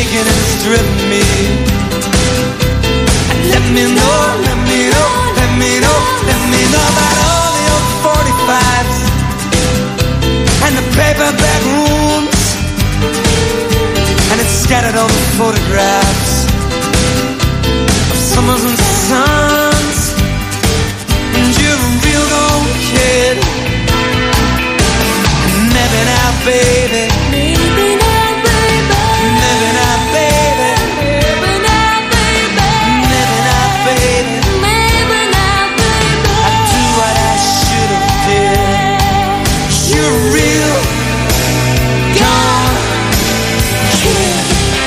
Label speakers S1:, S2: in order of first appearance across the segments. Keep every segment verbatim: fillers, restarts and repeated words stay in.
S1: taking and stripping me. Let me know, let me know, let me know, let me know about all the old forty-fives and the paperback rooms, and it's scattered all the photographs of summers and suns. And you're a real old kid. Maybe now, baby. Maybe now, baby. Maybe now, baby. Maybe now, baby. Maybe now, baby. Maybe now, baby. I do what I should have did. You're real gone kid.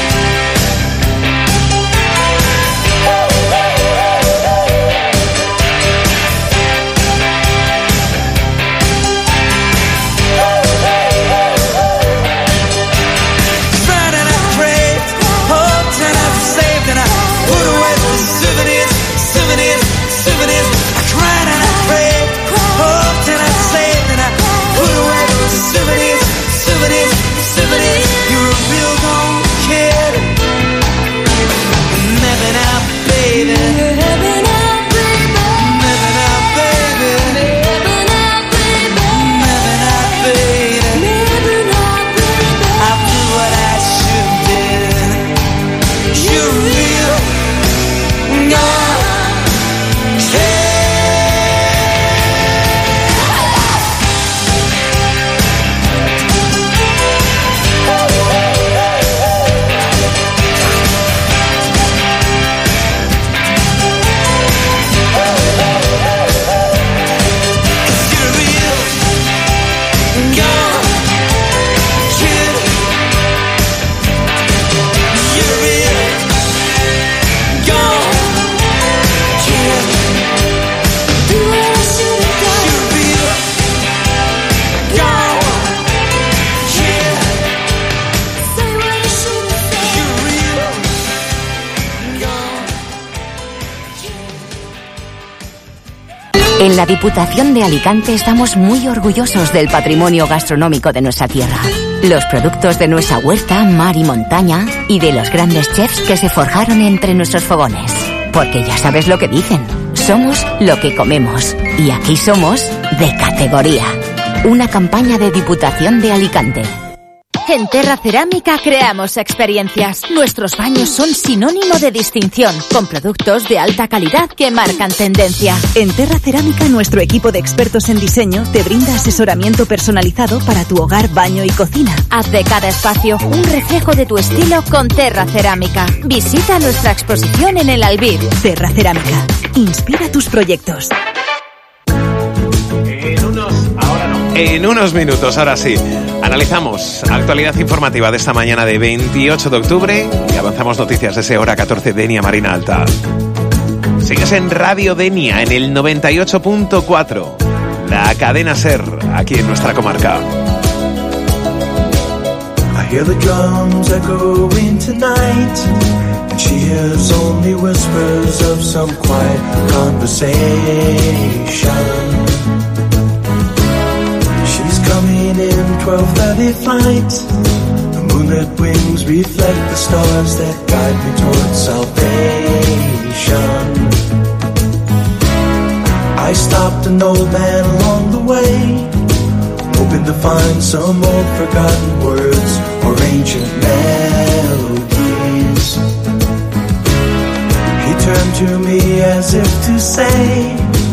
S2: En la Diputación de Alicante estamos muy orgullosos del patrimonio gastronómico de nuestra tierra. Los productos de nuestra huerta, mar y montaña, y de los grandes chefs que se forjaron entre nuestros fogones. Porque ya sabes lo que dicen, somos lo que comemos. Y aquí somos de categoría. Una campaña de Diputación de Alicante.
S3: En Terra Cerámica creamos experiencias. Nuestros baños son sinónimo de distinción, con productos de alta calidad que marcan tendencia.
S4: En Terra Cerámica, nuestro equipo de expertos en diseño te brinda asesoramiento personalizado para tu hogar, baño y cocina.
S3: Haz de cada espacio un reflejo de tu estilo con Terra Cerámica. Visita nuestra exposición en el Albir.
S4: Terra Cerámica. Inspira tus proyectos.
S5: En unos, ahora no. En unos minutos, ahora sí, analizamos actualidad informativa de esta mañana de veintiocho de octubre y avanzamos noticias de ese hora catorce Denia Marina Alta. Sigues en Radio Denia en el noventa y ocho punto cuatro, la cadena SER, aquí en nuestra comarca.
S6: I hear the drums echoing tonight, and she hears only whispers of some quiet conversation. She's coming in twelve thirty flight. The moonlit wings reflect the stars that guide me towards salvation. I stopped an old man along the way, hoping to find some old forgotten words or ancient melodies. He turned to me as if to say,